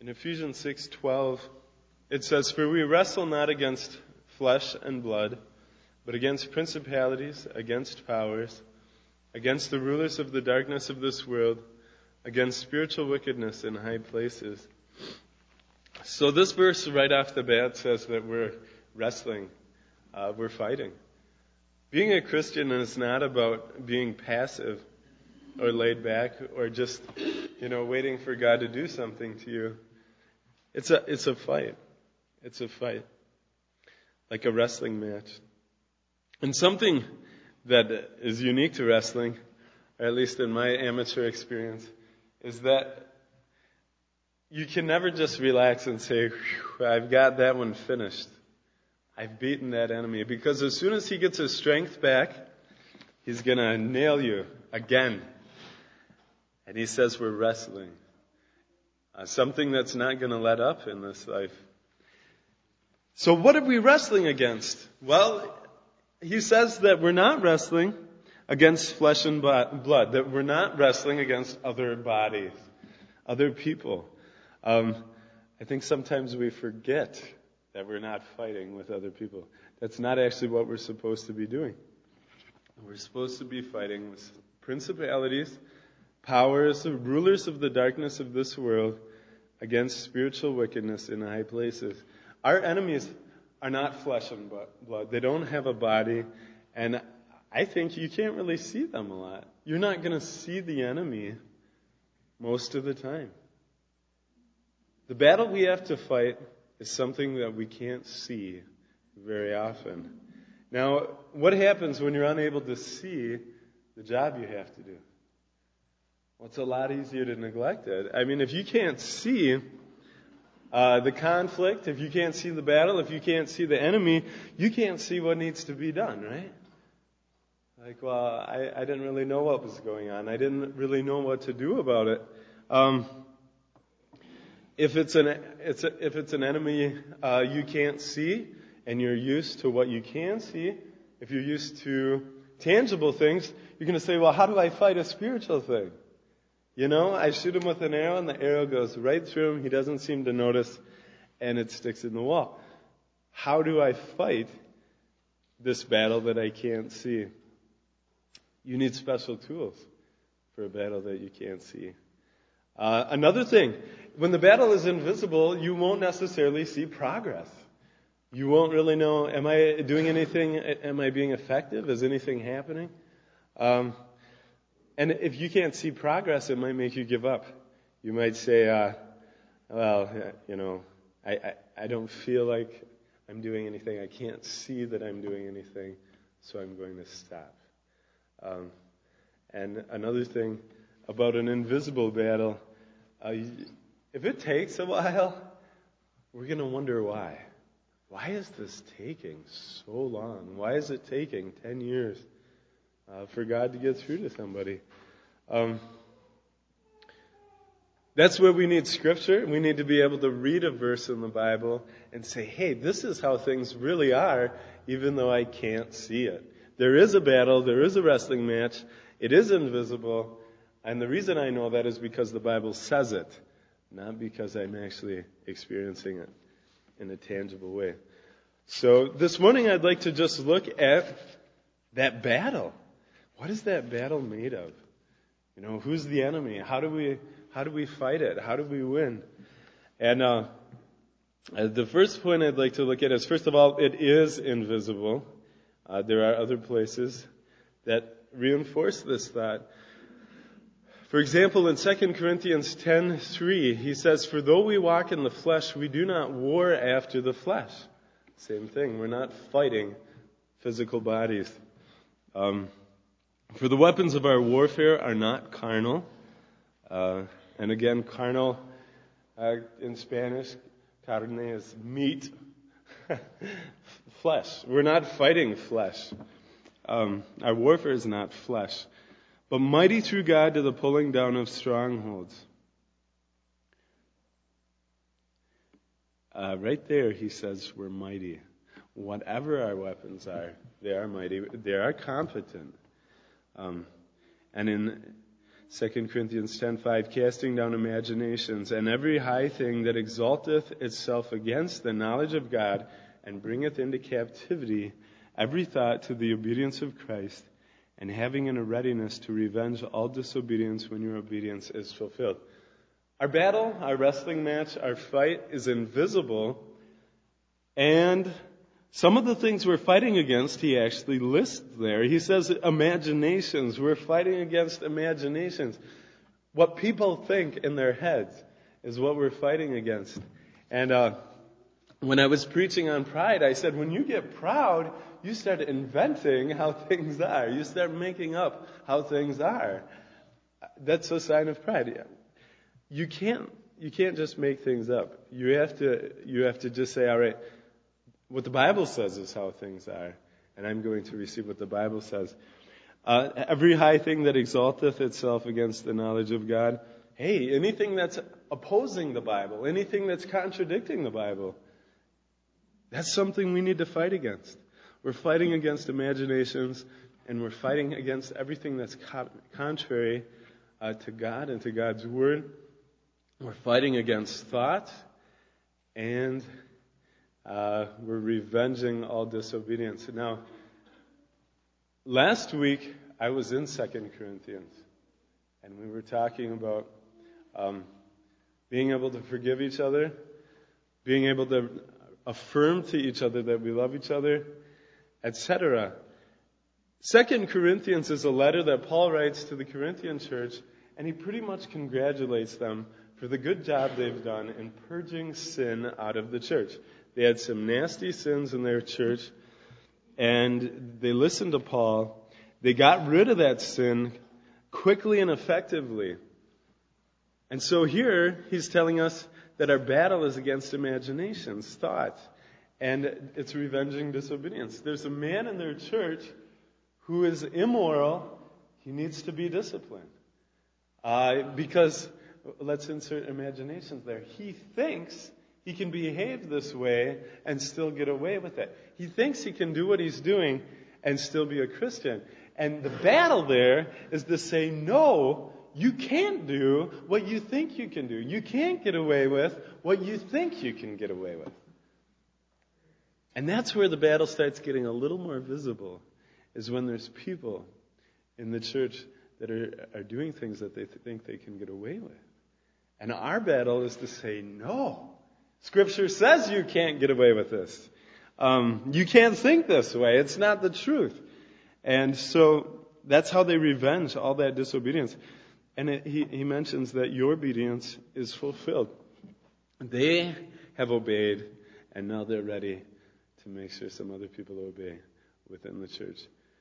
In Ephesians 6:12, it says, "For we wrestle not against flesh and blood, but against principalities, against powers, against the rulers of the darkness of this world, against spiritual wickedness in high places." So this verse right off the bat says that we're wrestling, we're fighting. Being a Christian is not about being passive or laid back or just, waiting for God to do something to you. It's a fight. It's a fight. Like a wrestling match. And something that is unique to wrestling, or at least in my amateur experience, is that you can never just relax and say, "I've got that one finished. I've beaten that enemy." Because as soon as he gets his strength back, he's going to nail you again. And he says we're wrestling. Something that's not going to let up in this life. So what are we wrestling against? Well, he says that we're not wrestling against flesh and blood, that we're not wrestling against other bodies, other people. I think sometimes we forget that we're not fighting with other people. That's not actually what we're supposed to be doing. We're supposed to be fighting with principalities, powers, rulers of the darkness of this world, against spiritual wickedness in high places. Our enemies are not flesh and blood. They don't have a body, and I think you can't really see them a lot. You're not going to see the enemy most of the time. The battle we have to fight is something that we can't see very often. Now, what happens when you're unable to see the job you have to do? Well, it's a lot easier to neglect it. I mean, if you can't see the conflict, if you can't see the battle, if you can't see the enemy, you can't see what needs to be done, right? Like, well, I didn't really know what was going on. I didn't really know what to do about it. If it's an enemy you can't see, and you're used to what you can see, if you're used to tangible things, you're going to say, well, how do I fight a spiritual thing? I shoot him with an arrow, and the arrow goes right through him. He doesn't seem to notice, and it sticks in the wall. How do I fight this battle that I can't see? You need special tools for a battle that you can't see. Another thing, when the battle is invisible, you won't necessarily see progress. You won't really know, am I doing anything? Am I being effective? Is anything happening? And if you can't see progress, it might make you give up. You might say, I don't feel like I'm doing anything. I can't see that I'm doing anything, so I'm going to stop. And another thing about an invisible battle, if it takes a while, we're going to wonder why. Why is this taking so long? Why is it taking 10 years for God to get through to somebody? That's where we need Scripture. We need to be able to read a verse in the Bible and say, hey, this is how things really are, even though I can't see it. There is a battle. There is a wrestling match. It is invisible. And the reason I know that is because the Bible says it, not because I'm actually experiencing it in a tangible way. So this morning I'd like to just look at that battle. What is that battle made of? Who's the enemy? How do we fight it? How do we win? And the first point I'd like to look at is, first of all, it is invisible. There are other places that reinforce this thought. For example, in 2 Corinthians 10:3, he says, "For though we walk in the flesh, we do not war after the flesh." Same thing. We're not fighting physical bodies. For the weapons of our warfare are not carnal. And again, carnal in Spanish, carne is meat. Flesh. We're not fighting flesh. Our warfare is not flesh. But mighty through God to the pulling down of strongholds. Right there, he says we're mighty. Whatever our weapons are, they are mighty. They are competent. And in 2 Corinthians 10:5, casting down imaginations and every high thing that exalteth itself against the knowledge of God, and bringeth into captivity every thought to the obedience of Christ, and having in a readiness to revenge all disobedience when your obedience is fulfilled. Our battle, our wrestling match, our fight is invisible, and some of the things we're fighting against, he actually lists there. He says imaginations. We're fighting against imaginations. What people think in their heads is what we're fighting against. And when I was preaching on pride, I said, when you get proud, you start inventing how things are. You start making up how things are. That's a sign of pride. You can't just make things up. You have to just say, all right, what the Bible says is how things are, and I'm going to receive what the Bible says. Every high thing that exalteth itself against the knowledge of God. Hey, anything that's opposing the Bible, anything that's contradicting the Bible, that's something we need to fight against. We're fighting against imaginations, and we're fighting against everything that's contrary to God and to God's Word. We're fighting against thought, and we're revenging all disobedience. Now, last week I was in 2 Corinthians, and we were talking about being able to forgive each other, being able to affirm to each other that we love each other, etc. 2 Corinthians is a letter that Paul writes to the Corinthian church, and he pretty much congratulates them for the good job they've done in purging sin out of the church. They had some nasty sins in their church, and they listened to Paul. They got rid of that sin quickly and effectively. And so here, he's telling us that our battle is against imaginations, thoughts, and it's revenging disobedience. There's a man in their church who is immoral. He needs to be disciplined. Because, let's insert imaginations there. He thinks he can behave this way and still get away with it. He thinks he can do what he's doing and still be a Christian. And the battle there is to say, no, you can't do what you think you can do. You can't get away with what you think you can get away with. And that's where the battle starts getting a little more visible, is when there's people in the church that are doing things that they think they can get away with. And our battle is to say, no. Scripture says you can't get away with this. You can't think this way. It's not the truth. And so that's how they revenge all that disobedience. And he mentions that your obedience is fulfilled. They have obeyed, and now they're ready to make sure some other people obey within the church.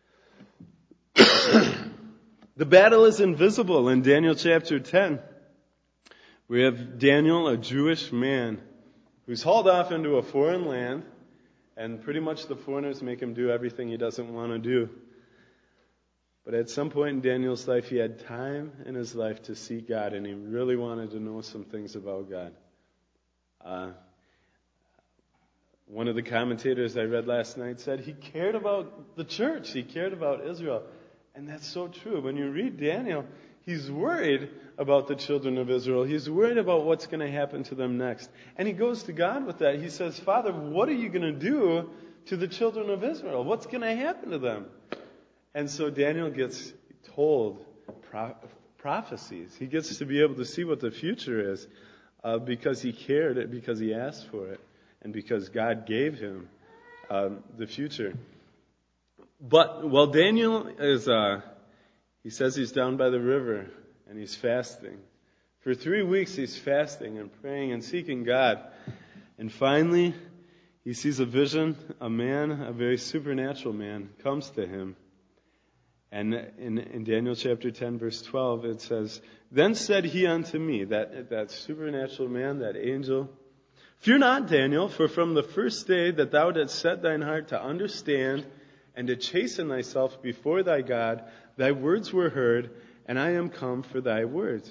The battle is invisible in Daniel chapter 10. We have Daniel, a Jewish man, who's hauled off into a foreign land, and pretty much the foreigners make him do everything he doesn't want to do. But at some point in Daniel's life, he had time in his life to seek God, and he really wanted to know some things about God. One of the commentators I read last night said he cared about the church. He cared about Israel. And that's so true. When you read Daniel, he's worried about the children of Israel. He's worried about what's going to happen to them next. And he goes to God with that. He says, Father, what are you going to do to the children of Israel? What's going to happen to them? And so Daniel gets told prophecies. He gets to be able to see what the future is because he cared, because he asked for it, and because God gave him the future. But while Daniel is, he says he's down by the river and he's fasting. For 3 weeks he's fasting and praying and seeking God. And finally, he sees a vision. A man, a very supernatural man, comes to him. And in Daniel chapter 10, verse 12, it says, Then said he unto me, that supernatural man, that angel, Fear not, Daniel, for from the first day that thou didst set thine heart to understand and to chasten thyself before thy God, thy words were heard, and I am come for thy words.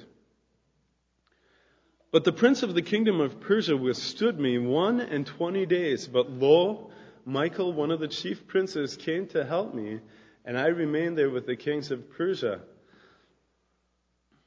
But the prince of the kingdom of Persia withstood me 21 days. But lo, Michael, one of the chief princes, came to help me, and I remained there with the kings of Persia.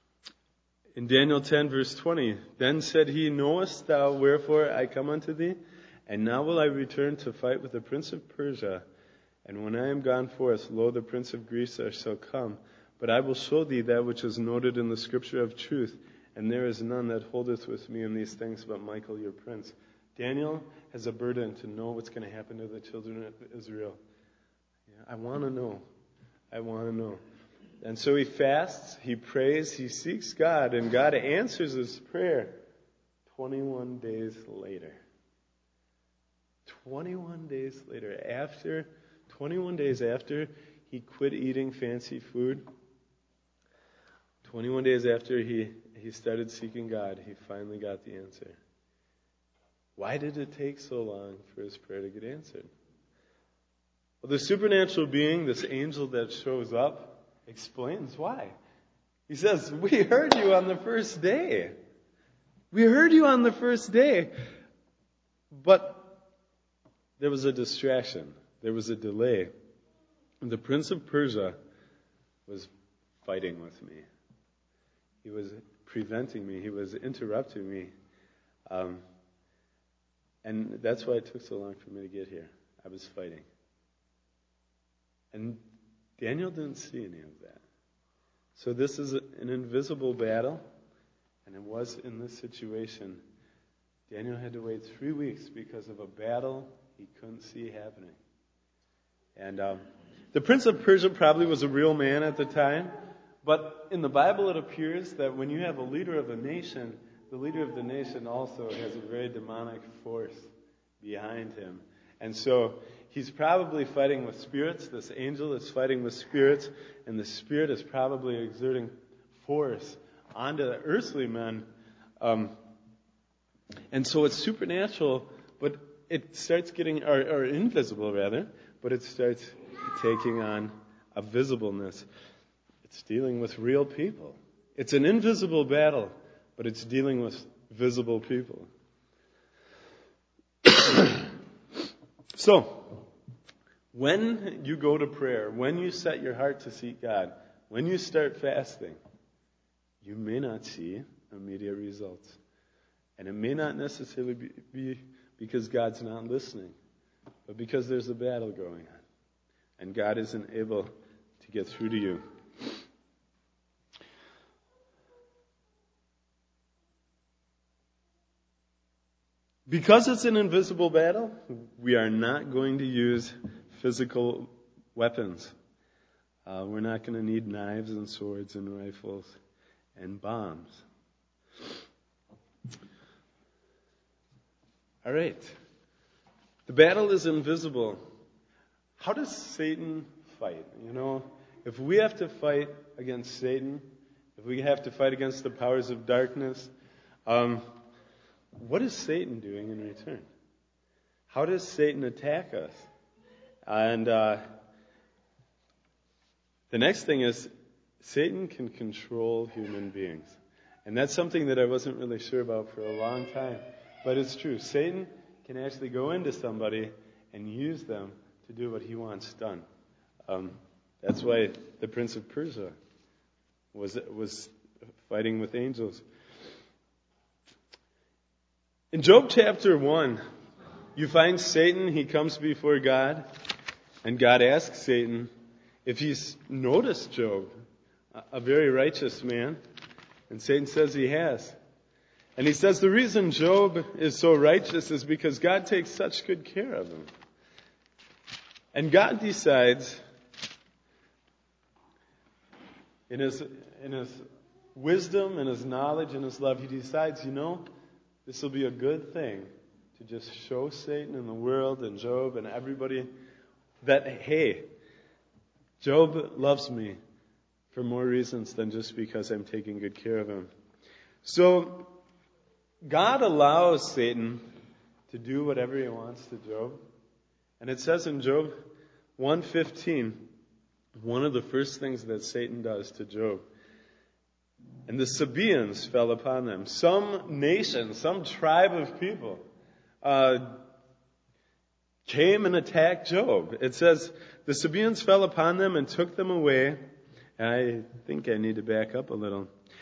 In Daniel 10, verse 20, then said he, knowest thou wherefore I come unto thee? And now will I return to fight with the prince of Persia. And when I am gone forth, lo, the prince of Greece shall come. But I will show thee that which is noted in the scripture of truth. And there is none that holdeth with me in these things but Michael your prince. Daniel has a burden to know what's going to happen to the children of Israel. Yeah, I want to know. I want to know. And so he fasts, he prays, he seeks God, and God answers his prayer 21 days later. 21 days later. 21 days after he quit eating fancy food, 21 days after he started seeking God, he finally got the answer. Why did it take so long for his prayer to get answered? Well, the supernatural being, this angel that shows up, explains why. He says, we heard you on the first day. We heard you on the first day. But there was a distraction. There was a delay. And the prince of Persia was fighting with me. He was preventing me. He was interrupting me. And that's why it took so long for me to get here. I was fighting. And Daniel didn't see any of that. So this is an invisible battle, and it was in this situation. Daniel had to wait 3 weeks because of a battle he couldn't see happening. And the prince of Persia probably was a real man at the time, but in the Bible it appears that when you have a leader of a nation, the leader of the nation also has a very demonic force behind him. And so he's probably fighting with spirits. This angel is fighting with spirits, and the spirit is probably exerting force onto the earthly men. And so it's supernatural, but it starts getting, or invisible rather, but it starts taking on a visibleness. It's dealing with real people. It's an invisible battle, but it's dealing with visible people. So, when you go to prayer, when you set your heart to seek God, when you start fasting, you may not see immediate results. And it may not necessarily be because God's not listening, but because there's a battle going on. And God isn't able to get through to you. Because it's an invisible battle, we are not going to use physical weapons. We're not going to need knives and swords and rifles and bombs. All right. The battle is invisible. How does Satan fight? You know, if we have to fight against Satan, if we have to fight against the powers of darkness, what is Satan doing in return? How does Satan attack us? And the next thing is, Satan can control human beings. And that's something that I wasn't really sure about for a long time. But it's true. Satan can actually go into somebody and use them to do what he wants done. That's why the prince of Persia was fighting with angels. In Job chapter 1, you find Satan, he comes before God, and God asks Satan if he's noticed Job, a very righteous man. And Satan says he has. And he says the reason Job is so righteous is because God takes such good care of him. And God decides, in his wisdom and his knowledge and his love, he decides, this will be a good thing to just show Satan and the world and Job and everybody that, hey, Job loves me for more reasons than just because I'm taking good care of him. So God allows Satan to do whatever he wants to Job. And it says in Job 1:15, one of the first things that Satan does to Job, and the Sabaeans fell upon them. Some nation, some tribe of people came and attacked Job. It says, the Sabaeans fell upon them and took them away. And I think I need to back up a little.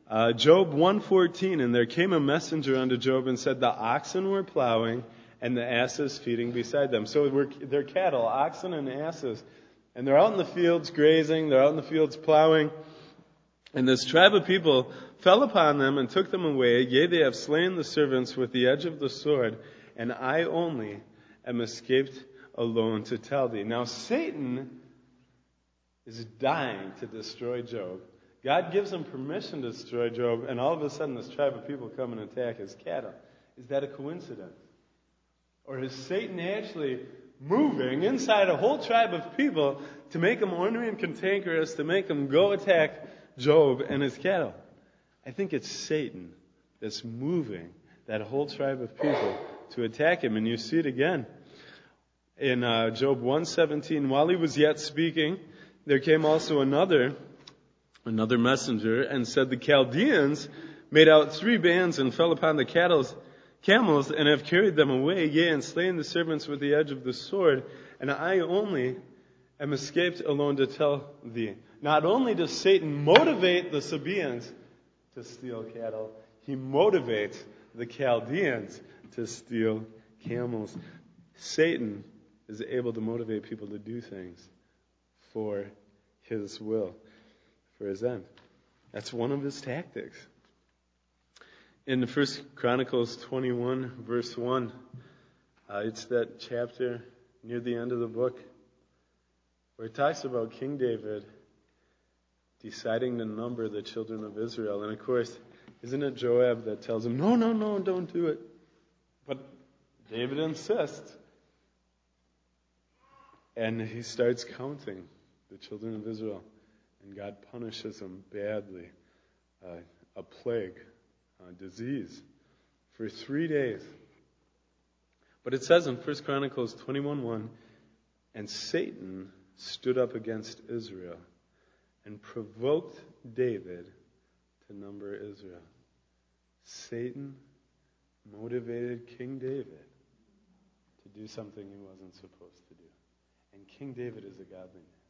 Job 1:14, and there came a messenger unto Job and said, the oxen were plowing and the asses feeding beside them. So they're cattle, oxen and asses. And they're out in the fields grazing, they're out in the fields plowing. And this tribe of people fell upon them and took them away. Yea, they have slain the servants with the edge of the sword, and I only am escaped alone to tell thee. Now Satan is dying to destroy Job. God gives him permission to destroy Job, and all of a sudden this tribe of people come and attack his cattle. Is that a coincidence? Or is Satan actually moving inside a whole tribe of people to make them ornery and cantankerous, to make them go attack Job and his cattle? I think it's Satan that's moving that whole tribe of people to attack him. And you see it again in Job 1:17. While he was yet speaking, there came also another messenger and said, the Chaldeans made out 3 bands and fell upon the camels and have carried them away, yea, and slain the servants with the edge of the sword, and I only am escaped alone to tell thee. Not only does Satan motivate the Sabaeans to steal cattle, he motivates the Chaldeans to steal camels. Satan is able to motivate people to do things for his will, for his end. That's one of his tactics. In the 1 Chronicles 21, verse 1, it's that chapter near the end of the book where it talks about King David deciding to number the children of Israel. And of course, isn't it Joab that tells him, no, don't do it. But David insists. And he starts counting the children of Israel. And God punishes them badly. A plague, disease, for 3 days. But it says in 1 Chronicles 21:1, and Satan stood up against Israel and provoked David to number Israel. Satan motivated King David to do something he wasn't supposed to do. And King David is a godly man.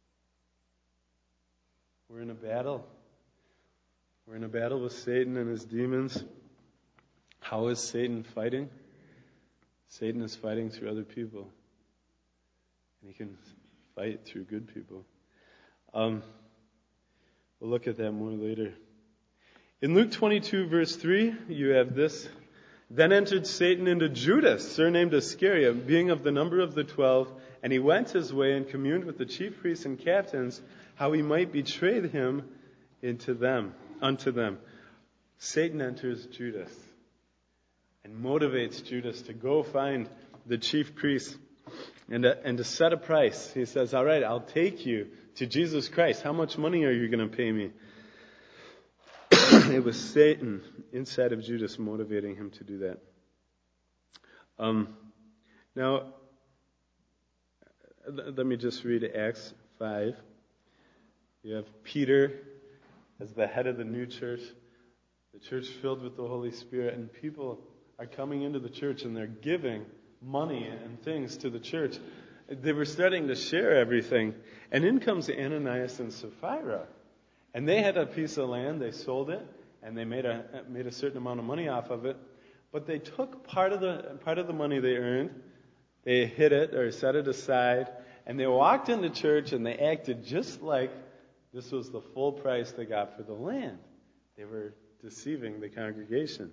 We're in a battle. We're in a battle with Satan and his demons. How is Satan fighting? Satan is fighting through other people. And he can fight through good people. We'll look at that more later. In Luke 22, verse 3, you have this. Then entered Satan into Judas, surnamed Iscariot, being of the number of the 12, and he went his way and communed with the chief priests and captains, how he might betray him unto them. Satan enters Judas and motivates Judas to go find the chief priests and to set a price. He says, all right, I'll take you to Jesus Christ. How much money are you going to pay me? It was Satan inside of Judas motivating him to do that. Now, let me just read Acts 5. You have Peter as the head of the new church, the church filled with the Holy Spirit, and people are coming into the church and they're giving money and things to the church. They were starting to share everything. And in comes Ananias and Sapphira. And they had a piece of land, they sold it, and they made a certain amount of money off of it. But they took part of the money they earned, they hid it or set it aside, and they walked into church and they acted just like this was the full price they got for the land. They were deceiving the congregation.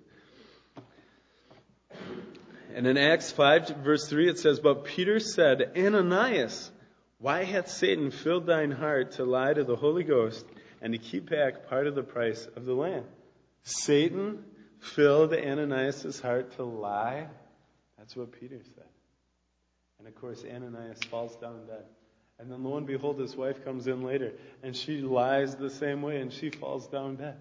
And in Acts 5, verse 3, it says, but Peter said, Ananias, why hath Satan filled thine heart to lie to the Holy Ghost and to keep back part of the price of the land? Satan filled Ananias' heart to lie. That's what Peter said. And of course, Ananias falls down dead. And then lo and behold, his wife comes in later, and she lies the same way, and she falls down dead.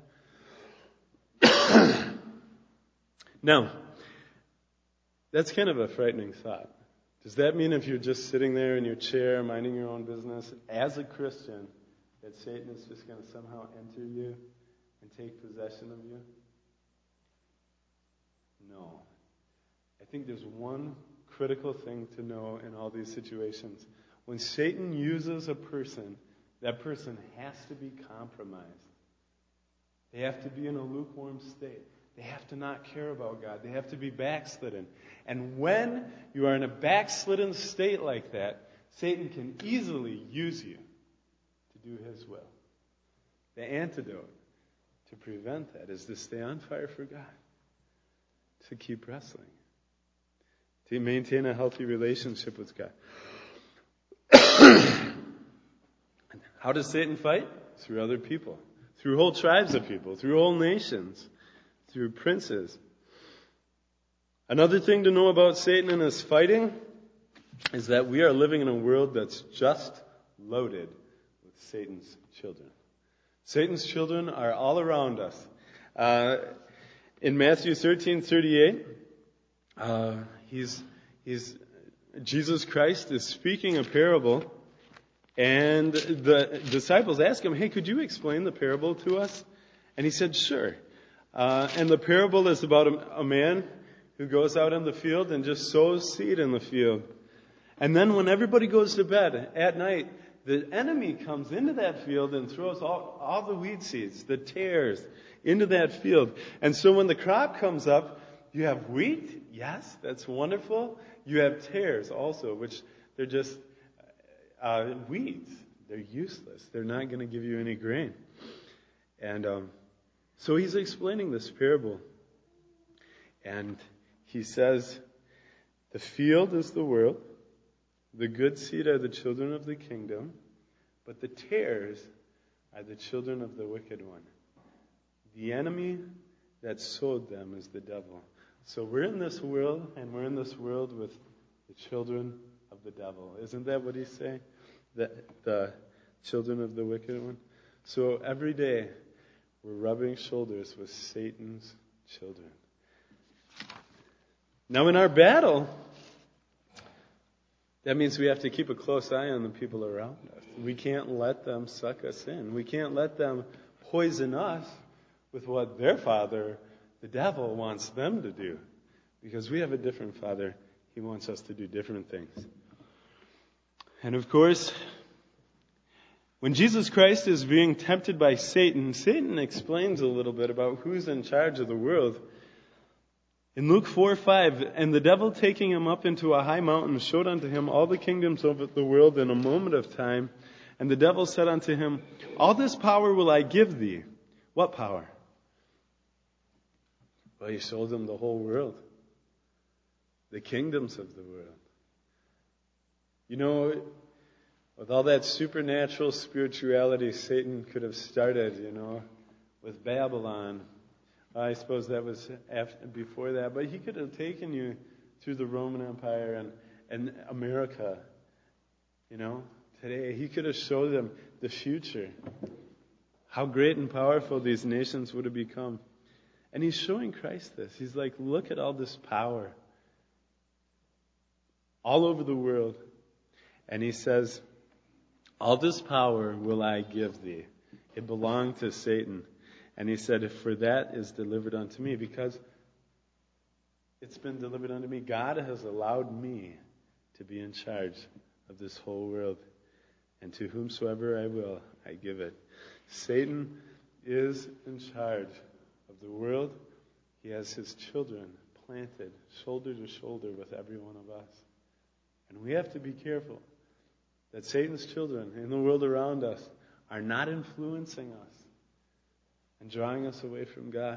Now, that's kind of a frightening thought. Does that mean if you're just sitting there in your chair, minding your own business, as a Christian, that Satan is just going to somehow enter you and take possession of you? No. I think there's one critical thing to know in all these situations. When Satan uses a person, that person has to be compromised. They have to be in a lukewarm state. They have to not care about God. They have to be backslidden. And when you are in a backslidden state like that, Satan can easily use you to do his will. The antidote to prevent that is to stay on fire for God, to keep wrestling, to maintain a healthy relationship with God. How does Satan fight? Through other people, through whole tribes of people, through whole nations, through princes. Another thing to know about Satan and his fighting is that we are living in a world that's just loaded with Satan's children. Satan's children are all around us. In Matthew 13:38, Jesus Christ is speaking a parable, and the disciples ask him, "Hey, could you explain the parable to us?" And he said, "Sure." And the parable is about a man who goes out in the field and just sows seed in the field. And then when everybody goes to bed at night, the enemy comes into that field and throws all the weed seeds, the tares, into that field. And so when the crop comes up, you have wheat. Yes, that's wonderful. You have tares also, which they're just weeds. They're useless. They're not going to give you any grain. And so he's explaining this parable. And he says, the field is the world. The good seed are the children of the kingdom, but the tares are the children of the wicked one. The enemy that sowed them is the devil. So we're in this world, and we're in this world with the children of the devil. Isn't that what he's saying? The children of the wicked one? So every day, we're rubbing shoulders with Satan's children. Now in our battle, that means we have to keep a close eye on the people around us. We can't let them suck us in. We can't let them poison us with what their father, the devil, wants them to do. Because we have a different father. He wants us to do different things. And of course, when Jesus Christ is being tempted by Satan, Satan explains a little bit about who's in charge of the world. In Luke 4:5, and the devil taking him up into a high mountain showed unto him all the kingdoms of the world in a moment of time. And the devil said unto him, all this power will I give thee. What power? Well, he showed him the whole world. The kingdoms of the world. You know, with all that supernatural spirituality Satan could have started, with Babylon. I suppose that was before that. But he could have taken you through the Roman Empire and America. Today. He could have showed them the future. How great and powerful these nations would have become. And he's showing Christ this. He's like, look at all this power. All over the world. And he says, all this power will I give thee. It belonged to Satan. And he said, for that is delivered unto me, because it's been delivered unto me. God has allowed me to be in charge of this whole world. And to whomsoever I will, I give it. Satan is in charge of the world. He has his children planted shoulder to shoulder with every one of us. And we have to be careful that Satan's children in the world around us are not influencing us and drawing us away from God.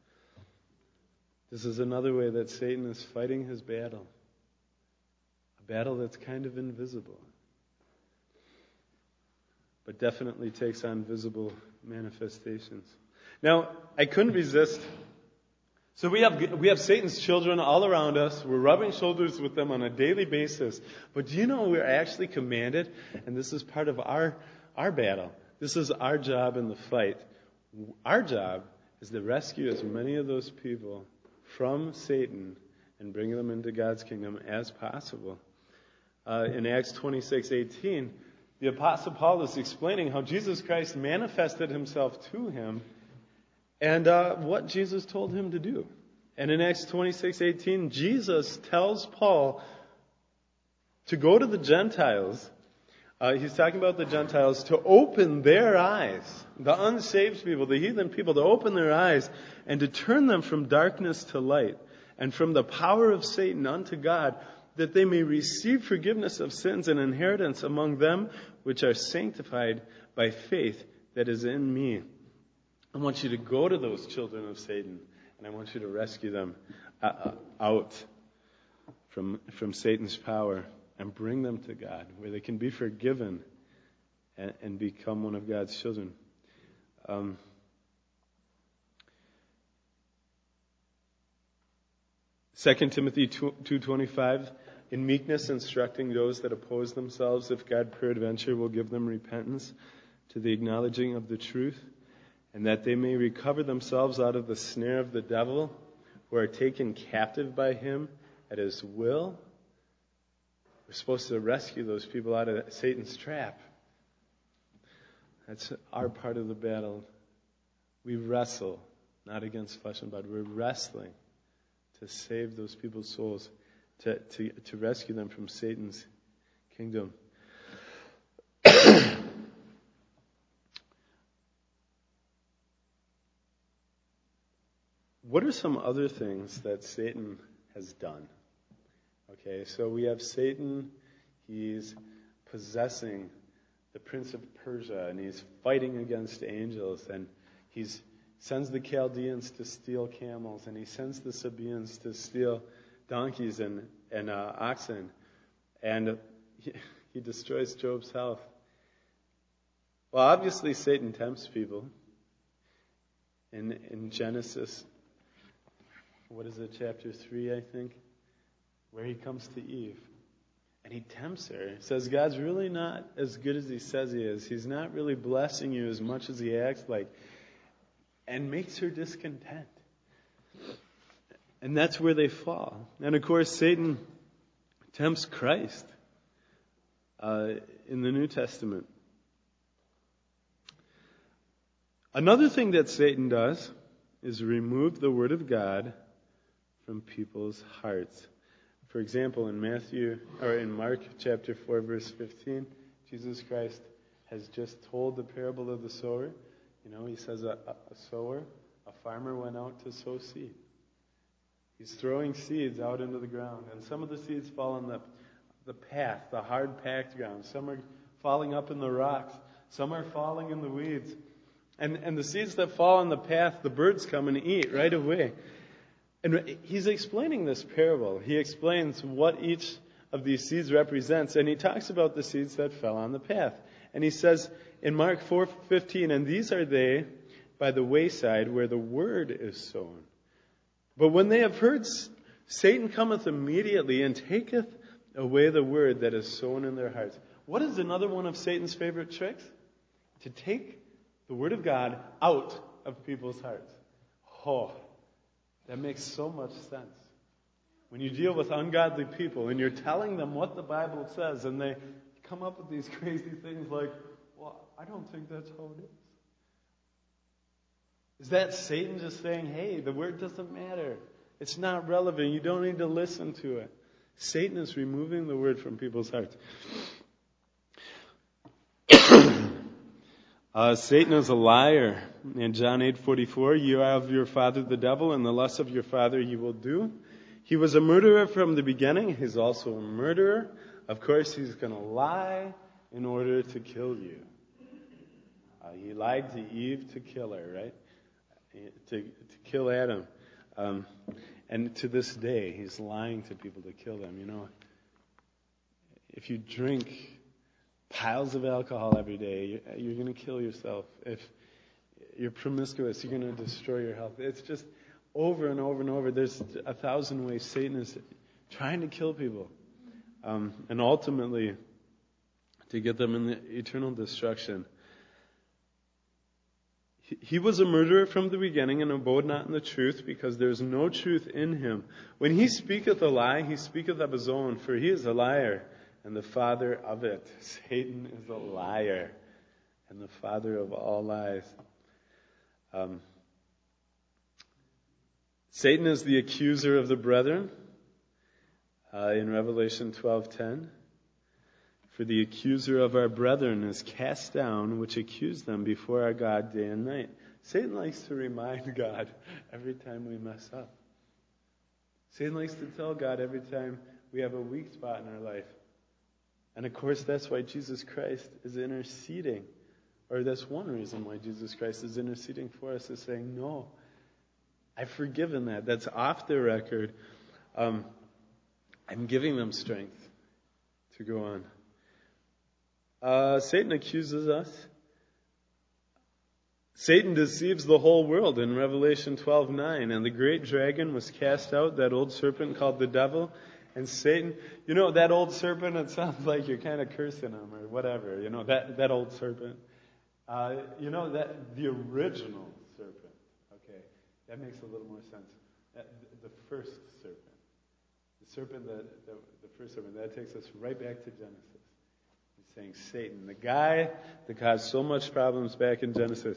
This is another way that Satan is fighting his battle. A battle that's kind of invisible, but definitely takes on visible manifestations. Now, I couldn't resist. So we have Satan's children all around us. We're rubbing shoulders with them on a daily basis. But do you know we're actually commanded, and this is part of our battle. This is our job in the fight. Our job is to rescue as many of those people from Satan and bring them into God's kingdom as possible. In Acts 26:18, the Apostle Paul is explaining how Jesus Christ manifested himself to him and what Jesus told him to do. And in Acts 26:18, Jesus tells Paul to go to the Gentiles He's talking about the Gentiles to open their eyes, the unsaved people, the heathen people, to open their eyes and to turn them from darkness to light and from the power of Satan unto God, that they may receive forgiveness of sins and inheritance among them which are sanctified by faith that is in me. I want you to go to those children of Satan, and I want you to rescue them out from Satan's power and bring them to God, where they can be forgiven and become one of God's children. 2 Timothy 2:25, in meekness instructing those that oppose themselves, if God peradventure will give them repentance to the acknowledging of the truth, and that they may recover themselves out of the snare of the devil, who are taken captive by him at his will. We're supposed to rescue those people out of Satan's trap. That's our part of the battle. We wrestle, not against flesh and blood. We're wrestling to save those people's souls, to rescue them from Satan's kingdom. What are some other things that Satan has done? Okay, so we have Satan. He's possessing the prince of Persia, and he's fighting against angels, and he sends the Chaldeans to steal camels, and he sends the Sabaeans to steal donkeys and oxen, and he destroys Job's health. Well, obviously Satan tempts people. In Genesis, what is it, chapter 3, I think, where he comes to Eve, and he tempts her. He says, God's really not as good as he says he is. He's not really blessing you as much as he acts like, and makes her discontent. And that's where they fall. And of course, Satan tempts Christ in the New Testament. Another thing that Satan does is remove the Word of God from people's hearts. For example, in Mark chapter 4, verse 15, Jesus Christ has just told the parable of the sower. He says a farmer went out to sow seed. He's throwing seeds out into the ground, and some of the seeds fall on the path, the hard packed ground. Some are falling up in the rocks. Some are falling in the weeds. And the seeds that fall on the path, the birds come and eat right away. And he's explaining this parable. He explains what each of these seeds represents, and he talks about the seeds that fell on the path. And he says in Mark 4:15, and these are they by the wayside where the word is sown. But when they have heard, Satan cometh immediately and taketh away the word that is sown in their hearts. What is another one of Satan's favorite tricks? To take the Word of God out of people's hearts. Oh, that makes so much sense. When you deal with ungodly people and you're telling them what the Bible says, and they come up with these crazy things like, well, I don't think that's how it is. Is that Satan just saying, hey, the Word doesn't matter. It's not relevant. You don't need to listen to it. Satan is removing the Word from people's hearts. Satan is a liar. In John 8:44, you are of your father the devil, and the lust of your father you will do. He was a murderer from the beginning. He's also a murderer. Of course, he's going to lie in order to kill you. He lied to Eve to kill her, right? To kill Adam. And to this day, he's lying to people to kill them. If you drink piles of alcohol every day, you're going to kill yourself. If you're promiscuous, you're going to destroy your health. It's just over and over and over. There's 1,000 ways Satan is trying to kill people. And ultimately, to get them in the eternal destruction. He was a murderer from the beginning and abode not in the truth, because there is no truth in him. When he speaketh a lie, he speaketh of his own, for he is a liar and the father of it. Satan is a liar and the father of all lies. Satan is the accuser of the brethren in Revelation 12:10. For the accuser of our brethren is cast down, which accused them before our God day and night. Satan likes to remind God every time we mess up. Satan likes to tell God every time we have a weak spot in our life. And of course, that's why Jesus Christ is interceding. Or that's one reason why Jesus Christ is interceding for us, is saying, no, I've forgiven that. That's off the record. I'm giving them strength to go on. Satan accuses us. Satan deceives the whole world in Revelation 12:9. And the great dragon was cast out, that old serpent called the devil. And Satan, that old serpent, it sounds like you're kind of cursing him or whatever. That old serpent. That the original serpent. Okay, that makes a little more sense. The first serpent. The serpent, the first serpent. That takes us right back to Genesis. He's saying Satan, the guy that caused so much problems back in Genesis.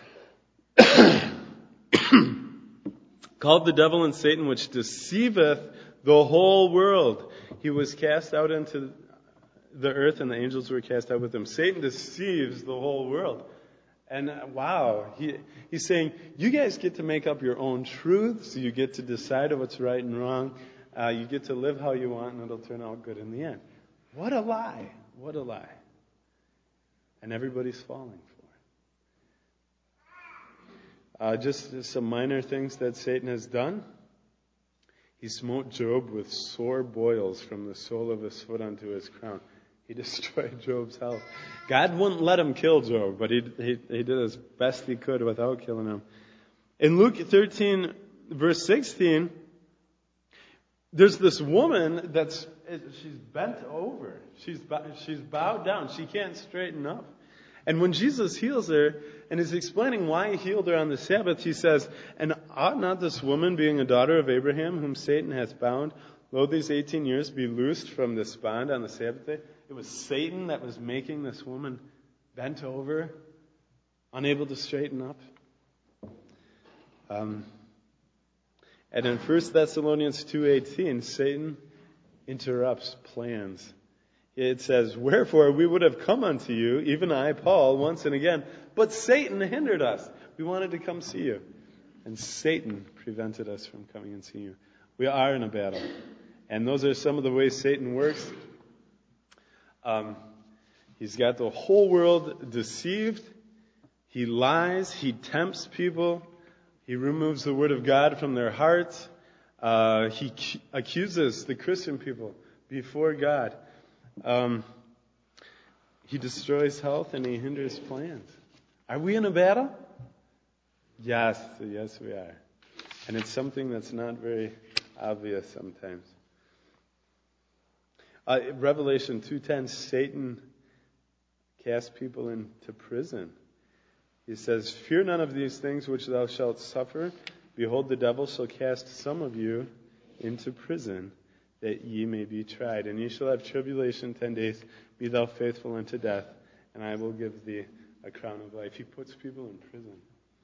Called the devil and Satan, which deceiveth the whole world. He was cast out into the earth, and the angels were cast out with him. Satan deceives the whole world. And wow, he's saying, you guys get to make up your own truths. You get to decide what's right and wrong. You get to live how you want, and it'll turn out good in the end. What a lie. What a lie. And everybody's falling for it. Just some minor things that Satan has done. He smote Job with sore boils from the sole of his foot unto his crown. He destroyed Job's health. God wouldn't let him kill Job, but he did as best he could without killing him. In Luke 13, verse 16, there's this woman she's bent over. She's bowed down. She can't straighten up. And when Jesus heals her, and is explaining why he healed her on the Sabbath, he says, and ought not this woman, being a daughter of Abraham, whom Satan hath bound, lo, these 18 years, be loosed from this bond on the Sabbath day? It was Satan that was making this woman bent over, unable to straighten up. And in 1 Thessalonians 2:18, Satan interrupts plans. It says, wherefore we would have come unto you, even I, Paul, once and again, but Satan hindered us. We wanted to come see you. And Satan prevented us from coming and seeing you. We are in a battle. And those are some of the ways Satan works. He's got the whole world deceived. He lies. He tempts people. He removes the word of God from their hearts. He accuses the Christian people before God. He destroys health and he hinders plans. Are we in a battle? Yes, we are. And it's something that's not very obvious sometimes. Revelation 2:10, Satan casts people into prison. He says, fear none of these things which thou shalt suffer. Behold, the devil shall cast some of you into prison, that ye may be tried. And ye shall have tribulation 10 days. Be thou faithful unto death, and I will give thee a crown of life. He puts people in prison.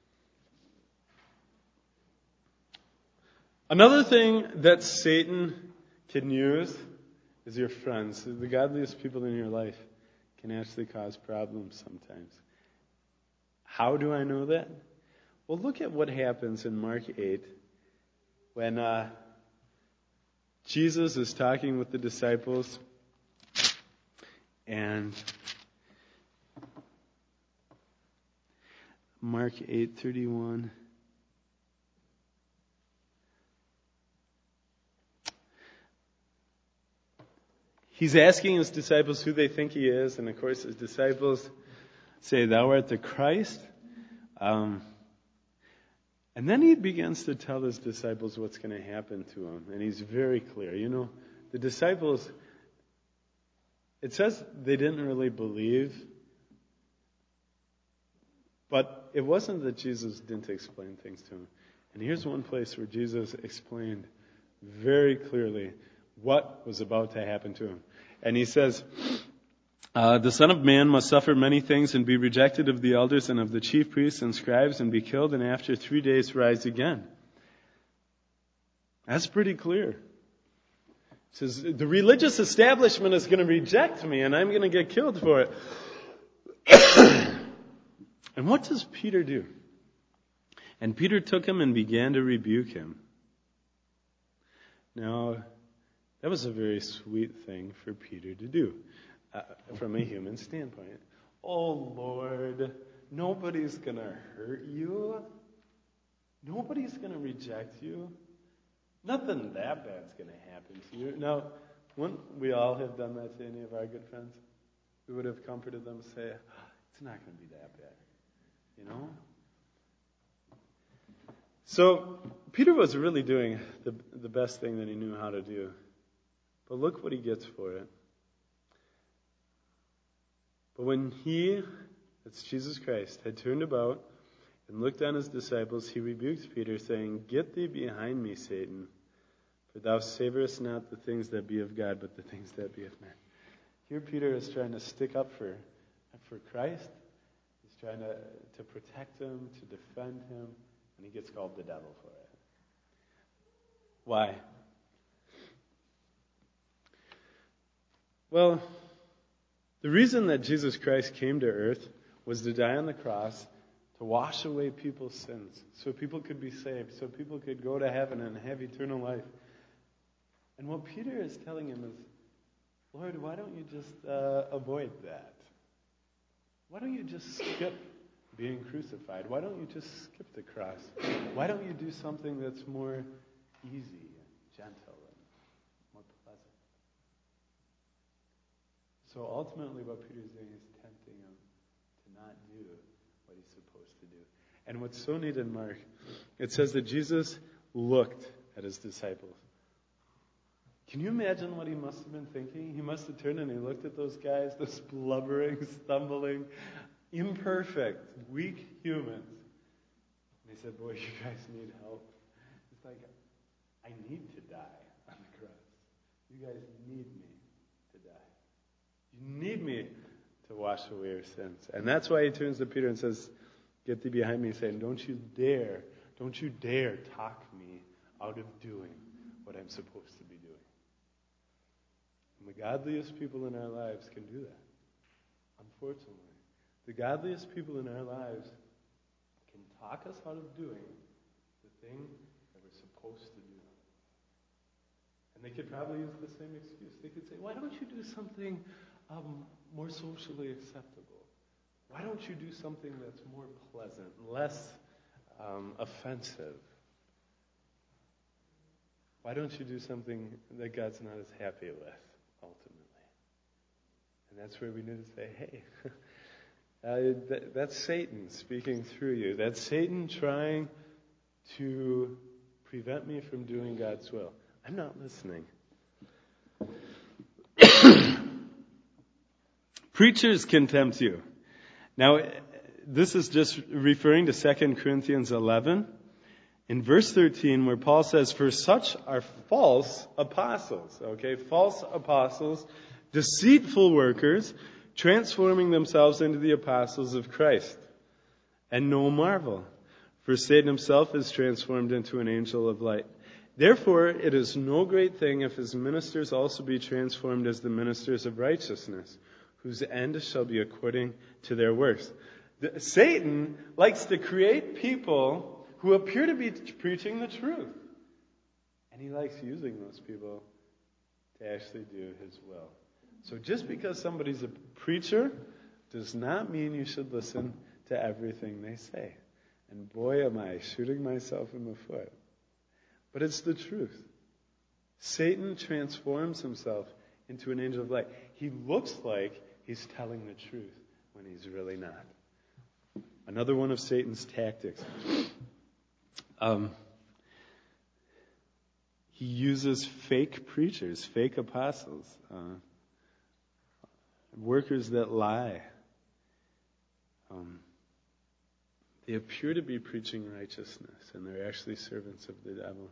Another thing that Satan can use is your friends. The godliest people in your life can actually cause problems sometimes. How do I know that? Well, look at what happens in Mark 8 when Jesus is talking with the disciples, and Mark 8:31. He's asking his disciples who they think he is, and of course his disciples say, thou art the Christ. And then he begins to tell his disciples what's going to happen to him. And he's very clear. The disciples, it says they didn't really believe. But it wasn't that Jesus didn't explain things to them. And here's one place where Jesus explained very clearly what was about to happen to him. And he says, the Son of Man must suffer many things and be rejected of the elders and of the chief priests and scribes and be killed and after 3 days rise again. That's pretty clear. He says, the religious establishment is going to reject me and I'm going to get killed for it. And what does Peter do? And Peter took him and began to rebuke him. Now, that was a very sweet thing for Peter to do from a human standpoint. Oh, Lord, nobody's going to hurt you. Nobody's going to reject you. Nothing that bad's going to happen to you. Now, wouldn't we all have done that to any of our good friends? We would have comforted them and say, it's not going to be that bad. You know? So, Peter was really doing the best thing that he knew how to do. But look what he gets for it. But when he, that's Jesus Christ, had turned about and looked on his disciples, he rebuked Peter, saying, Get thee behind me, Satan, for thou savorest not the things that be of God, but the things that be of man. Here Peter is trying to stick up for Christ. He's trying to protect him, to defend him, and he gets called the devil for it. Why? Well, the reason that Jesus Christ came to earth was to die on the cross to wash away people's sins, so people could be saved, so people could go to heaven and have eternal life. And what Peter is telling him is, Lord, why don't you just avoid that? Why don't you just skip being crucified? Why don't you just skip the cross? Why don't you do something that's more easy and gentle and more pleasant? So ultimately what Peter's doing is tempting him to not do what he's supposed to do. And what's so neat in Mark, it says that Jesus looked at his disciples. Can you imagine what he must have been thinking? He must have turned and he looked at those guys, those blubbering, stumbling, imperfect, weak humans. And he said, boy, you guys need help. It's like, I need to die on the cross. You guys need me to die. You need me to wash away your sins. And that's why he turns to Peter and says, Get thee behind me, saying, don't you dare talk me out of doing what I'm supposed to be doing. And the godliest people in our lives can do that. Unfortunately. The godliest people in our lives can talk us out of doing the thing that we're supposed to do. And they could probably use the same excuse. They could say, why don't you do something more socially acceptable? Why don't you do something that's more pleasant, less offensive? Why don't you do something that God's not as happy with, ultimately? And that's where we need to say, hey, that's Satan speaking through you. That's Satan trying to prevent me from doing God's will. I'm not listening. Preachers can tempt you. Now, this is just referring to 2 Corinthians 11. In verse 13, where Paul says, for such are false apostles, okay? False apostles, deceitful workers, transforming themselves into the apostles of Christ. And no marvel, for Satan himself is transformed into an angel of light. Therefore, it is no great thing if his ministers also be transformed as the ministers of righteousness, whose end shall be according to their works. Satan likes to create people who appear to be preaching the truth. And he likes using those people to actually do his will. So just because somebody's a preacher does not mean you should listen to everything they say. And boy, am I shooting myself in the foot. But it's the truth. Satan transforms himself into an angel of light. He looks like he's telling the truth when he's really not. Another one of Satan's tactics. He uses fake preachers, fake apostles, workers that lie. They appear to be preaching righteousness, and they're actually servants of the devil.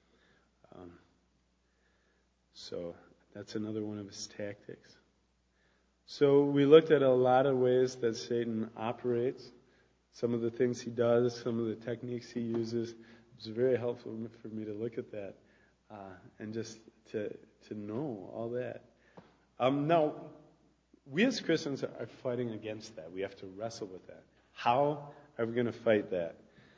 So that's another one of his tactics. So we looked at a lot of ways that Satan operates, some of the things he does, some of the techniques he uses. It was very helpful for me to look at that. and just to know all that. Now, we as Christians are fighting against that. We have to wrestle with that. How are we going to fight that?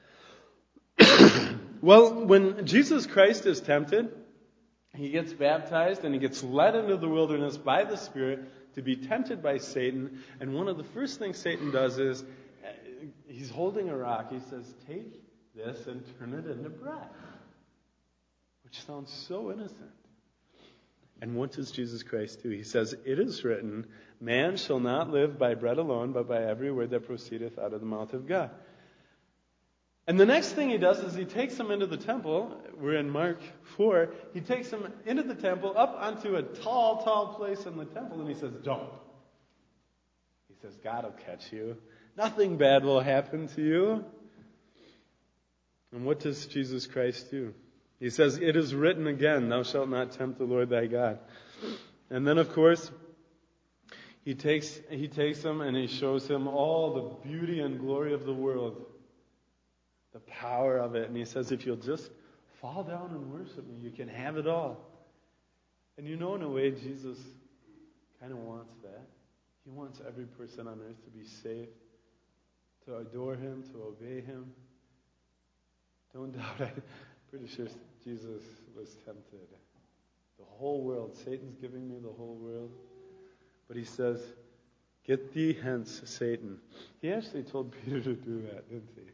Well, when Jesus Christ is tempted, he gets baptized and he gets led into the wilderness by the Spirit to be tempted by Satan. And one of the first things Satan does is he's holding a rock. He says, take this and turn it into bread. Which sounds so innocent. And what does Jesus Christ do? He says, it is written, man shall not live by bread alone, but by every word that proceedeth out of the mouth of God. And the next thing he does is he takes him into the temple. We're in Mark 4. He takes him into the temple, up onto a tall, tall place in the temple, and he says, don't. He says, God will catch you. Nothing bad will happen to you. And what does Jesus Christ do? He says, it is written again, thou shalt not tempt the Lord thy God. And then, of course, he takes him and he shows him all the beauty and glory of the world. The power of it. And he says, if you'll just fall down and worship me, you can have it all. And in a way, Jesus kind of wants that. He wants every person on earth to be saved, to adore him, to obey him. Don't doubt it. Pretty sure Jesus was tempted. The whole world. Satan's giving me the whole world. But he says, get thee hence, Satan. He actually told Peter to do that, didn't he?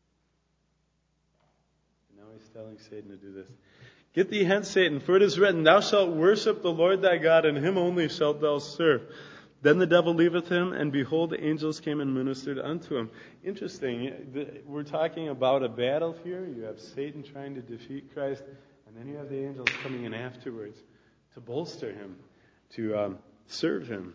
Now he's telling Satan to do this. Get thee hence, Satan, for it is written, thou shalt worship the Lord thy God, and him only shalt thou serve. Then the devil leaveth him, and behold, the angels came and ministered unto him. Interesting. We're talking about a battle here. You have Satan trying to defeat Christ, and then you have the angels coming in afterwards to bolster him, to serve him.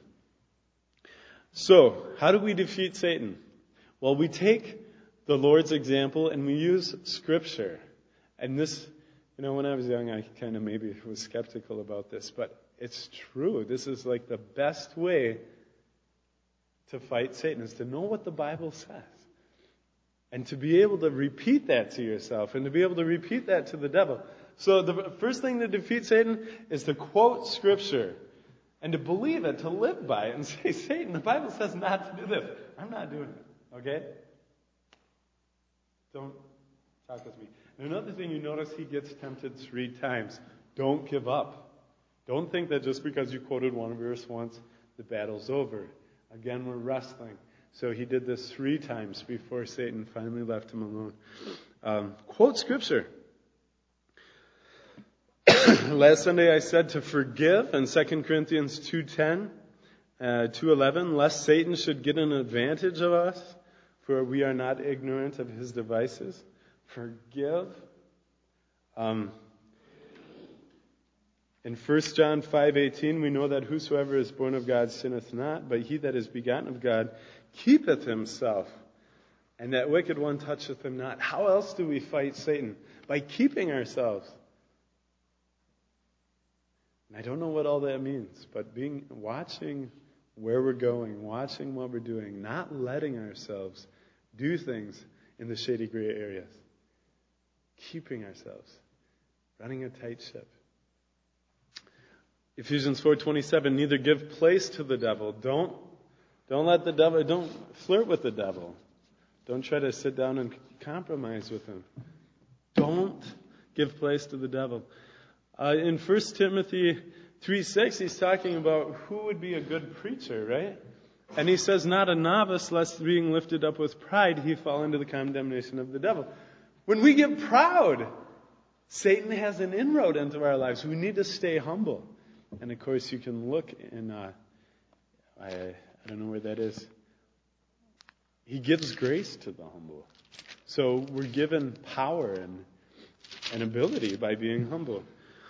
So, how do we defeat Satan? Well, we take the Lord's example and we use Scripture. And this, when I was young, I kind of maybe was skeptical about this, but it's true. This is like the best way to fight Satan, is to know what the Bible says. And to be able to repeat that to yourself, and to be able to repeat that to the devil. So the first thing to defeat Satan is to quote Scripture, and to believe it, to live by it, and say, Satan, the Bible says not to do this. I'm not doing it. Okay? Don't talk with me. And another thing you notice, he gets tempted 3 times. Don't give up. Don't think that just because you quoted one verse once, the battle's over. Again, we're wrestling. So he did this 3 times before Satan finally left him alone. Quote Scripture. Last Sunday I said to forgive in 2 Corinthians 2:10, 2:11, lest Satan should get an advantage of us, for we are not ignorant of his devices. Forgive. In 1 John 5:18, we know that whosoever is born of God sinneth not, but he that is begotten of God keepeth himself, and that wicked one toucheth him not. How else do we fight Satan? By keeping ourselves. And I don't know what all that means, but watching where we're going, watching what we're doing, not letting ourselves do things in the shady gray areas. Keeping ourselves. Running a tight ship. Ephesians 4:27, neither give place to the devil. Don't let the devil, don't flirt with the devil. Don't try to sit down and compromise with him. Don't give place to the devil. In 1 Timothy 3:6, he's talking about who would be a good preacher, right? And he says, not a novice, lest being lifted up with pride, he fall into the condemnation of the devil. When we get proud, Satan has an inroad into our lives. We need to stay humble. And of course, you can look in, I don't know where that is. He gives grace to the humble. So we're given power and ability by being humble.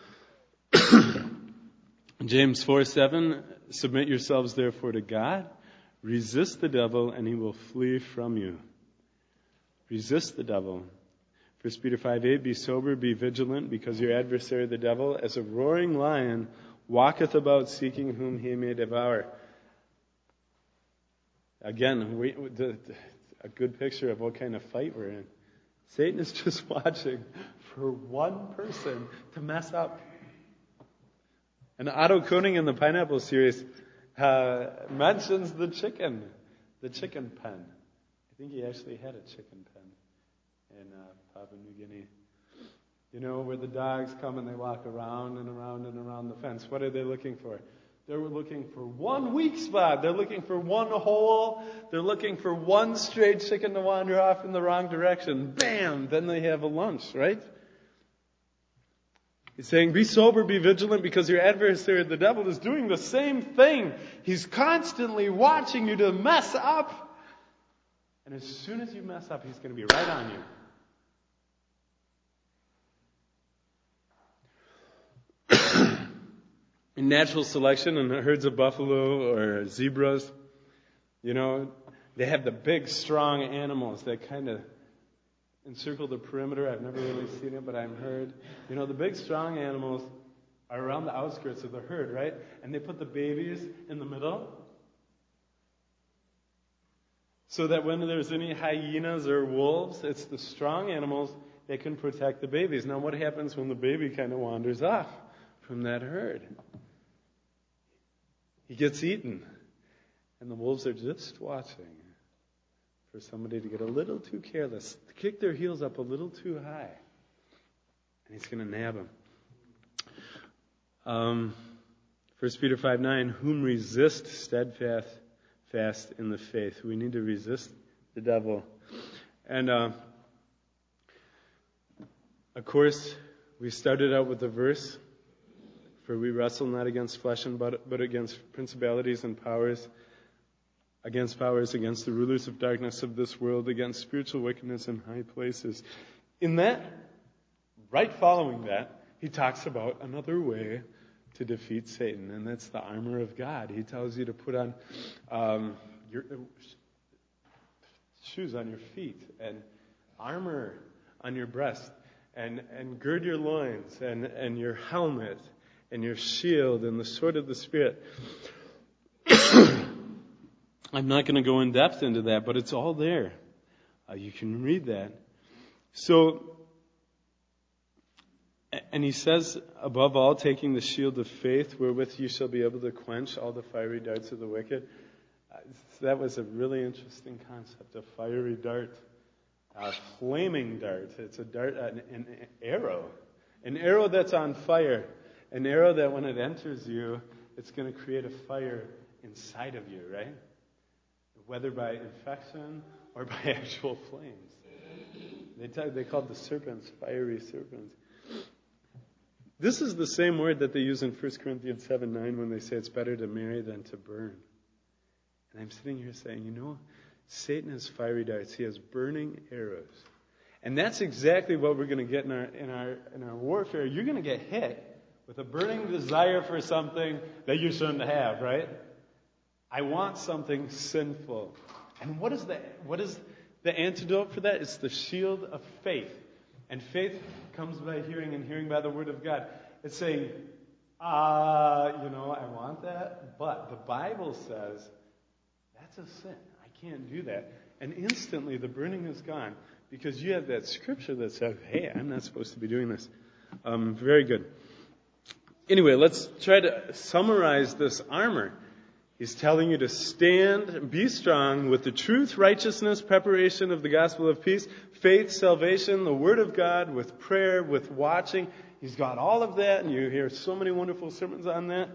James 4:7, submit yourselves therefore to God. Resist the devil and he will flee from you. Resist the devil. 1 Peter 5:8, be sober, be vigilant, because your adversary the devil, as a roaring lion, walketh about seeking whom he may devour. Again, a good picture of what kind of fight we're in. Satan is just watching for one person to mess up. And Otto Koenig in the Pineapple series mentions the chicken pen. I think he actually had a chicken pen in Papua New Guinea. You know, where the dogs come and they walk around and around and around the fence. What are they looking for? They're looking for one weak spot. They're looking for one hole. They're looking for one stray chicken to wander off in the wrong direction. Bam! Then they have a lunch, right? He's saying, be sober, be vigilant, because your adversary, the devil, is doing the same thing. He's constantly watching you to mess up. And as soon as you mess up, he's going to be right on you. In natural selection, in herds of buffalo or zebras, you know, they have the big, strong animals that kind of encircle the perimeter. I've never really seen it, but I've heard. You know, the big, strong animals are around the outskirts of the herd, right? And they put the babies in the middle so that when there's any hyenas or wolves, it's the strong animals that can protect the babies. Now, what happens when the baby kind of wanders off from that herd? He gets eaten, and the wolves are just watching for somebody to get a little too careless, to kick their heels up a little too high, and he's going to nab them. 1 Peter 5:9, whom resist steadfast in the faith. We need to resist the devil. And, of course, we started out with the verse, for we wrestle not against flesh and blood, but against principalities and powers, against the rulers of darkness of this world, against spiritual wickedness in high places. In that, right following that, he talks about another way to defeat Satan, and that's the armor of God. He tells you to put on your shoes on your feet, and armor on your breast, and gird your loins, and your helmet, and your shield, and the sword of the Spirit. I'm not going to go in depth into that, but it's all there. You can read that. So, and he says, above all, taking the shield of faith, wherewith you shall be able to quench all the fiery darts of the wicked. That was a really interesting concept, a fiery dart, a flaming dart. It's a dart, an arrow that's on fire, an arrow that when it enters you, it's going to create a fire inside of you, right? Whether by infection or by actual flames. They called the serpents fiery serpents. This is the same word that they use in 1 Corinthians 7:9 when they say it's better to marry than to burn. And I'm sitting here saying, you know, Satan has fiery darts. He has burning arrows. And that's exactly what we're going to get in our warfare. You're going to get hit with a burning desire for something that you shouldn't have, right? I want something sinful. And what is the antidote for that? It's the shield of faith. And faith comes by hearing, and hearing by the word of God. It's saying, I want that, but the Bible says that's a sin. I can't do that. And instantly the burning is gone because you have that scripture that says, hey, I'm not supposed to be doing this. Very good. Anyway, let's try to summarize this armor. He's telling you to stand, be strong with the truth, righteousness, preparation of the gospel of peace, faith, salvation, the word of God, with prayer, with watching. He's got all of that, and you hear so many wonderful sermons on that.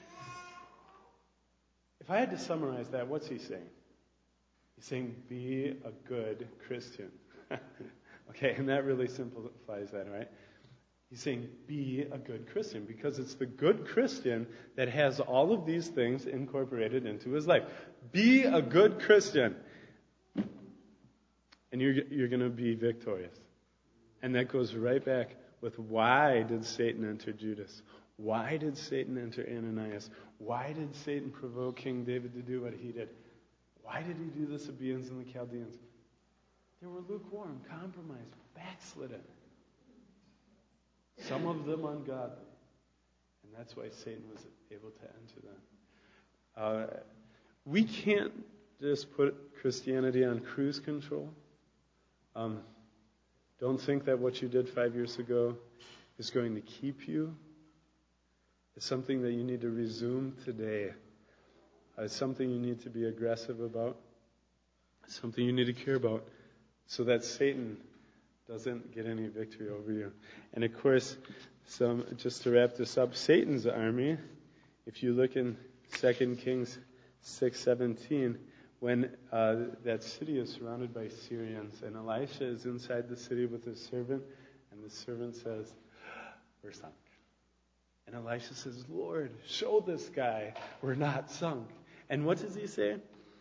If I had to summarize that, what's he saying? He's saying, be a good Christian. Okay, and that really simplifies that, right? He's saying, be a good Christian, because it's the good Christian that has all of these things incorporated into his life. Be a good Christian, and you're going to be victorious. And that goes right back with why did Satan enter Judas? Why did Satan enter Ananias? Why did Satan provoke King David to do what he did? Why did he do the Sabaeans and the Chaldeans? They were lukewarm, compromised, backslidden. Some of them ungodly. And that's why Satan was able to enter them. We can't just put Christianity on cruise control. Don't think that what you did 5 years ago is going to keep you. It's something that you need to resume today. It's something you need to be aggressive about. It's something you need to care about so that Satan doesn't get any victory over you. And of course, just to wrap this up, Satan's army, if you look in 2 Kings 6:17, when that city is surrounded by Syrians, and Elisha is inside the city with his servant, and the servant says, "We're sunk." And Elisha says, "Lord, show this guy we're not sunk." And what does he say?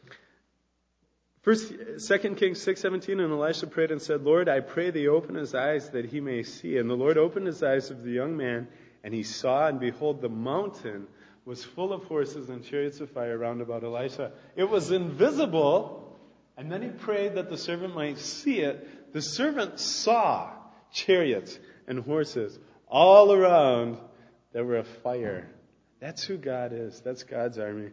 2 Kings 6:17, and Elisha prayed and said, "Lord, I pray thee open his eyes that he may see." And the Lord opened his eyes of the young man, and he saw, and behold, the mountain was full of horses and chariots of fire round about Elisha. It was invisible, and then he prayed that the servant might see it. The servant saw chariots and horses all around that were afire. That's who God is. That's God's army.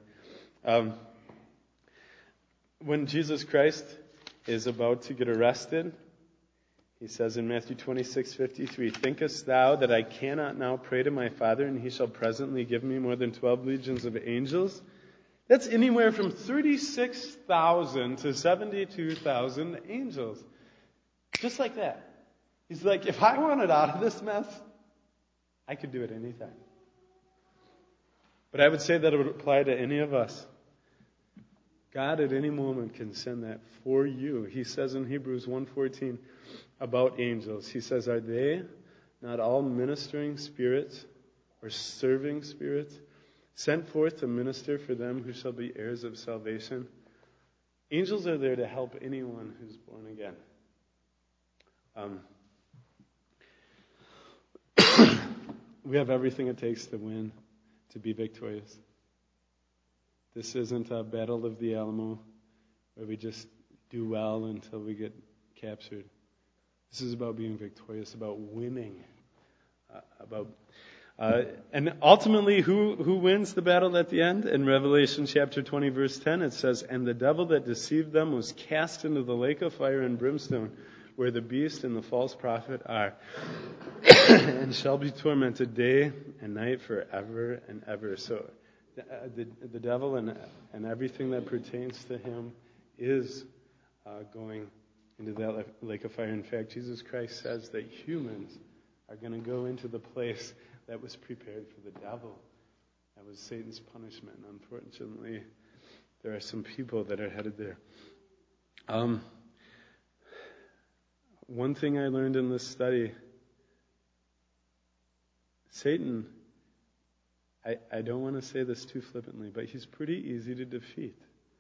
When Jesus Christ is about to get arrested, he says in Matthew 26:53, "Thinkest thou that I cannot now pray to my Father, and he shall presently give me more than 12 legions of angels?" That's anywhere from 36,000 to 72,000 angels. Just like that. He's like, if I wanted out of this mess, I could do it anytime. But I would say that it would apply to any of us. God at any moment can send that for you. He says in Hebrews 1:14 about angels, he says, "Are they not all ministering spirits or serving spirits sent forth to minister for them who shall be heirs of salvation?" Angels are there to help anyone who's born again. We have everything it takes to win, to be victorious. This isn't a battle of the Alamo where we just do well until we get captured. This is about being victorious, about winning. And ultimately, who wins the battle at the end? In Revelation chapter 20, verse 10, it says, "And the devil that deceived them was cast into the lake of fire and brimstone, where the beast and the false prophet are, and shall be tormented day and night forever and ever." So the devil and everything that pertains to him is going into that lake of fire. In fact, Jesus Christ says that humans are going to go into the place that was prepared for the devil. That was Satan's punishment. And unfortunately, there are some people that are headed there. One thing I learned in this study, Satan, I don't want to say this too flippantly, but he's pretty easy to defeat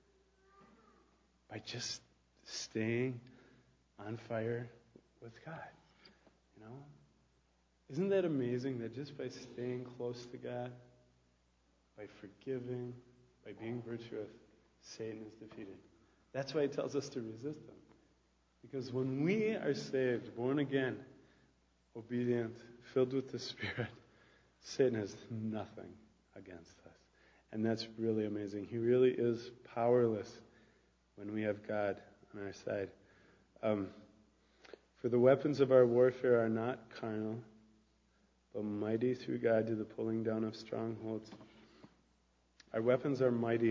by just staying on fire with God. You know? Isn't that amazing that just by staying close to God, by forgiving, by being virtuous, Satan is defeated? That's why he tells us to resist him. Because when we are saved, born again, obedient, filled with the Spirit, Satan has nothing against us. And that's really amazing. He really is powerless when we have God on our side. "For the weapons of our warfare are not carnal, but mighty through God to the pulling down of strongholds." Our weapons are mighty.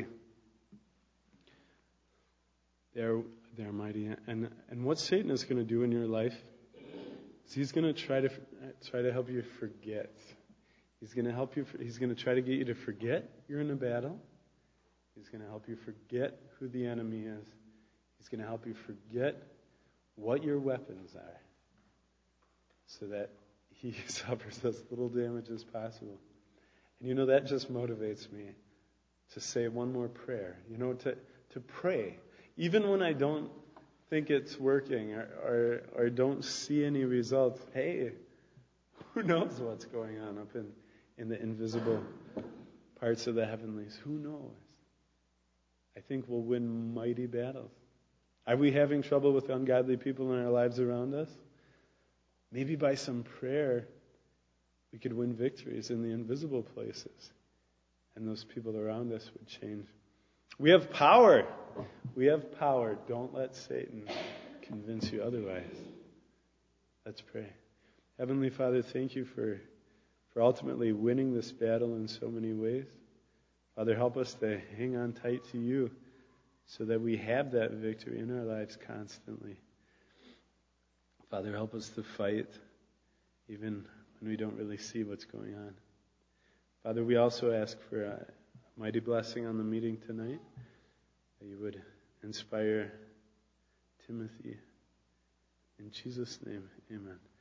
They're mighty. And what Satan is going to do in your life is he's going to try to help you forget. He's going to try to get you to forget you're in a battle. He's going to help you forget who the enemy is. He's going to help you forget what your weapons are, so that he suffers as little damage as possible. And that just motivates me to say one more prayer. To pray. Even when I don't think it's working or don't see any results. Hey, who knows what's going on up in the invisible parts of the heavenlies? Who knows? I think we'll win mighty battles. Are we having trouble with ungodly people in our lives around us? Maybe by some prayer, we could win victories in the invisible places, and those people around us would change. We have power. We have power. Don't let Satan convince you otherwise. Let's pray. Heavenly Father, thank you for ultimately winning this battle in so many ways. Father, help us to hang on tight to you so that we have that victory in our lives constantly. Father, help us to fight even when we don't really see what's going on. Father, we also ask for a mighty blessing on the meeting tonight, that you would inspire Timothy. In Jesus' name, amen.